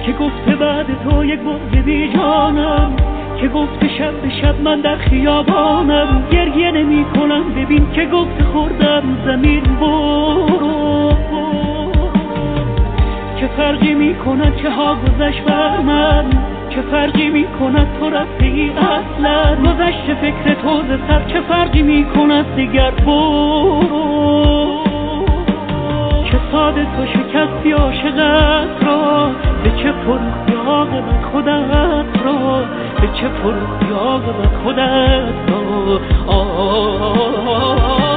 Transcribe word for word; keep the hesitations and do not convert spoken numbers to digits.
که گفته بعد تو یک بغض بی جانم، که گفته شب به شب من در خیابانم. گریه نمی کنم ببین که گفته خوردم زمین برو. چه فرقی می کند چه ها گذشت بر من، چه فرقی می کند تو رفته ای اصلا. گذشت فکر تو ز سر چه فرقی می کند دیگر برو. چه ساده تو شکستی عاشقت را، به چه فروختی عاقبت خودت را، به چه فروختی عاقبت خودت را. آه